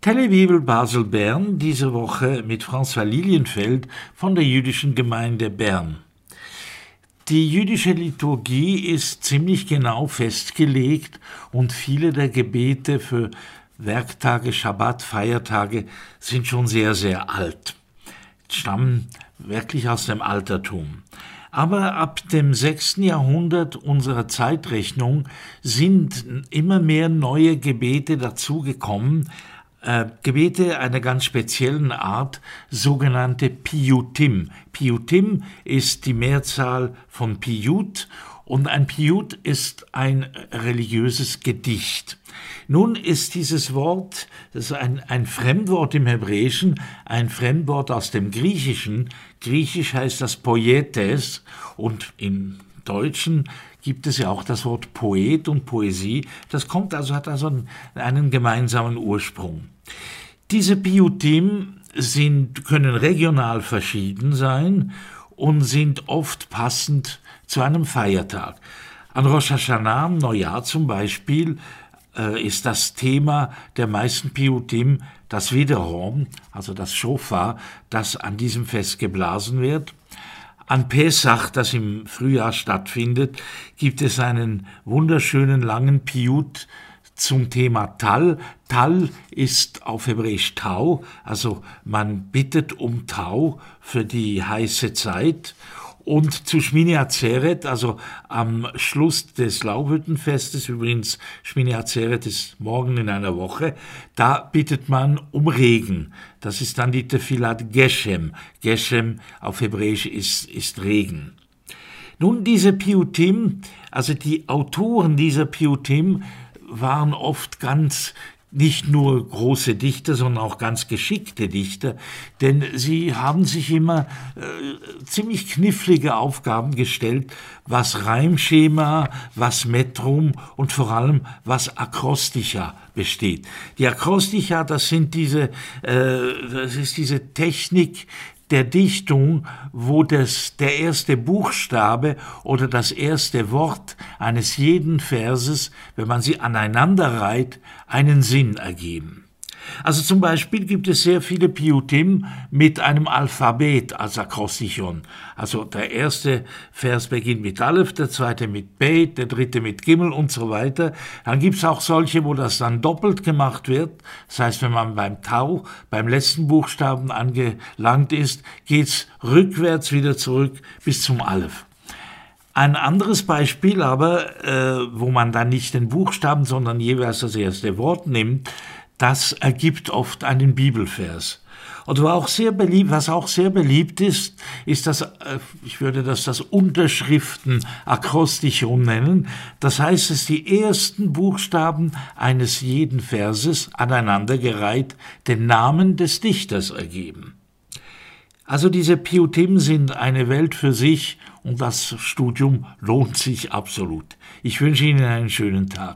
Telebibel Basel-Bern, diese Woche mit François Lilienfeld von der Jüdischen Gemeinde Bern. Die jüdische Liturgie ist ziemlich genau festgelegt und viele der Gebete für Werktage, Schabbat, Feiertage sind schon sehr, sehr alt, stammen wirklich aus dem Altertum. Aber ab dem 6. Jahrhundert unserer Zeitrechnung sind immer mehr neue Gebete dazugekommen, Gebete einer ganz speziellen Art, sogenannte Piyutim. Piyutim ist die Mehrzahl von Piyut und ein Piyut ist ein religiöses Gedicht. Nun ist dieses Wort, das ist ein Fremdwort im Hebräischen, ein Fremdwort aus dem Griechischen. Griechisch heißt das Poietes und im Deutschen gibt es ja auch das Wort Poet und Poesie. Das hat also einen gemeinsamen Ursprung. Diese Piyutim können regional verschieden sein und sind oft passend zu einem Feiertag. An Rosh Hashanah, am Neujahr zum Beispiel, ist das Thema der meisten Piyutim das Wiederhorn, also das Schofar, das an diesem Fest geblasen wird. An Pesach, das im Frühjahr stattfindet, gibt es einen wunderschönen langen Piyut zum Thema Tal. Tal ist auf Hebräisch Tau, also man bittet um Tau für die heiße Zeit. Und zu Shmini Atzeret, also am Schluss des Laubhüttenfestes, übrigens Shmini Atzeret ist morgen in einer Woche, da bittet man um Regen. Das ist dann die Tefilat Geshem. Geshem auf Hebräisch ist Regen. Nun, diese Piyutim, also die Autoren dieser Piyutim, waren oft nicht nur große Dichter, sondern auch ganz geschickte Dichter, denn sie haben sich immer ziemlich knifflige Aufgaben gestellt, was Reimschema, was Metrum und vor allem was Akrosticha besteht. Die Akrosticha, das ist diese Technik der Dichtung, wo der erste Buchstabe oder das erste Wort eines jeden Verses, wenn man sie aneinander reiht, einen Sinn ergeben. Also zum Beispiel gibt es sehr viele Piyutim mit einem Alphabet als Akrostichon. Also der erste Vers beginnt mit Aleph, der zweite mit Bet, der dritte mit Gimel und so weiter. Dann gibt es auch solche, wo das dann doppelt gemacht wird. Das heißt, wenn man beim Tau, beim letzten Buchstaben angelangt ist, geht's rückwärts wieder zurück bis zum Aleph. Ein anderes Beispiel aber, wo man dann nicht den Buchstaben, sondern jeweils das erste Wort nimmt, das ergibt oft einen Bibelvers. Und was auch sehr beliebt ist, ich würde das Unterschriften-Akrostichon nennen. Das heißt, dass die ersten Buchstaben eines jeden Verses aneinandergereiht den Namen des Dichters ergeben. Also diese Piyutim sind eine Welt für sich und das Studium lohnt sich absolut. Ich wünsche Ihnen einen schönen Tag.